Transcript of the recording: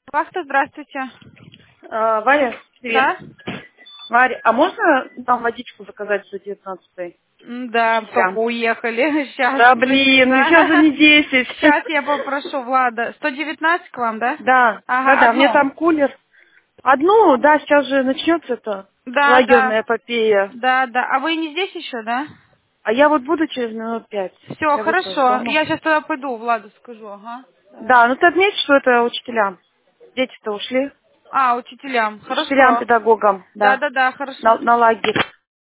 Вахта, здравствуйте. Варя, привет. Да? Варя, а можно нам водичку заказать за 19-й? Да, только Учителям. уехали. Сейчас. Да, блин, ну сейчас же не 10. Сейчас я попрошу Влада. 119 к вам, да? Да, Ага, да, мне одну. там кулер. Одну, да, сейчас же начнется это Да, да. лагерная эпопея. Да, да. А вы не здесь еще, да? А я вот буду через минут 5. Все, Я выйду из хорошо. дома. Я сейчас туда пойду, Владу скажу, ага. Да, ну ты отметь, что это учителям. Дети-то ушли. А, учителям. Учителям, Хорошо. педагогам, Да, да. да, да, хорошо. На лагерь.